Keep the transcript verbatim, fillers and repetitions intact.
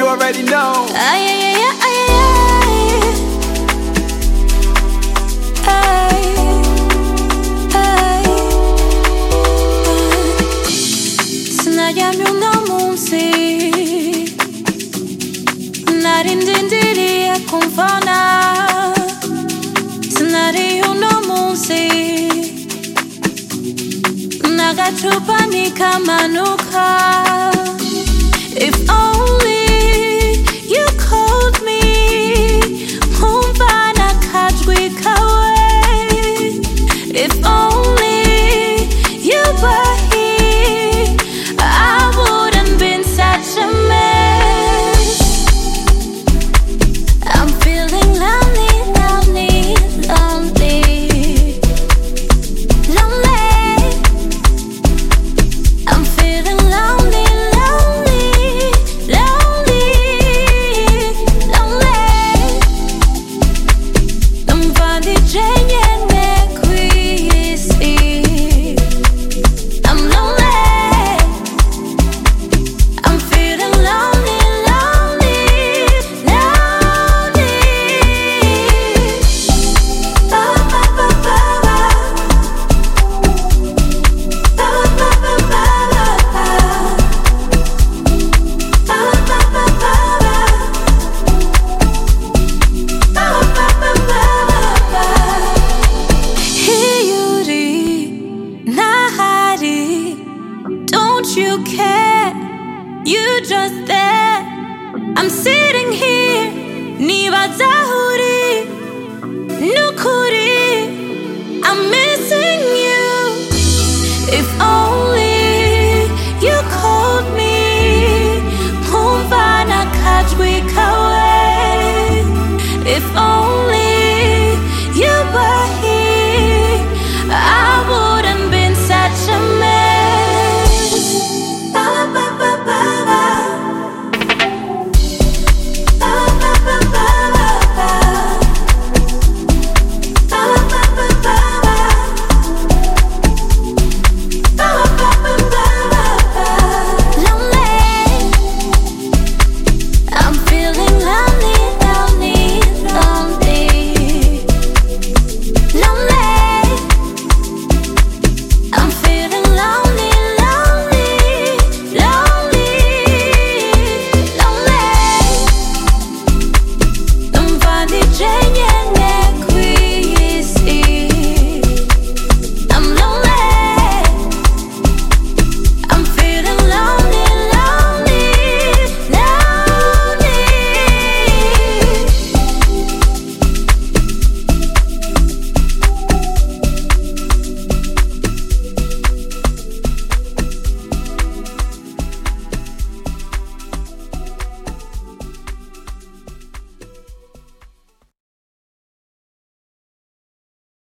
You already know. Ay, ay, ay, ay, ay, ay, ay. Sinayamu no munsi narindindiriye kumvana sinariyo no munsi nagacupa nikamanuka. If only you called me, kumva nakajwi kawe. If only you were here, I wouldn't been such a mess. I'm feeling lonely, lonely, lonely, lonely. I'm feeling lonely, lonely, lonely, lonely. Non vale niente qui, sì. I'm lonely. I'm feeling lonely, lonely, lonely. Ba ba ba ba ba. Ba ba ba ba ba. Ba ba ba ba ba. Ba ba ba ba ba. Hiyuri nahari. Don't you care? You just there. I'm sitting here. Nibazahuri nukuri. I'm missing you. If only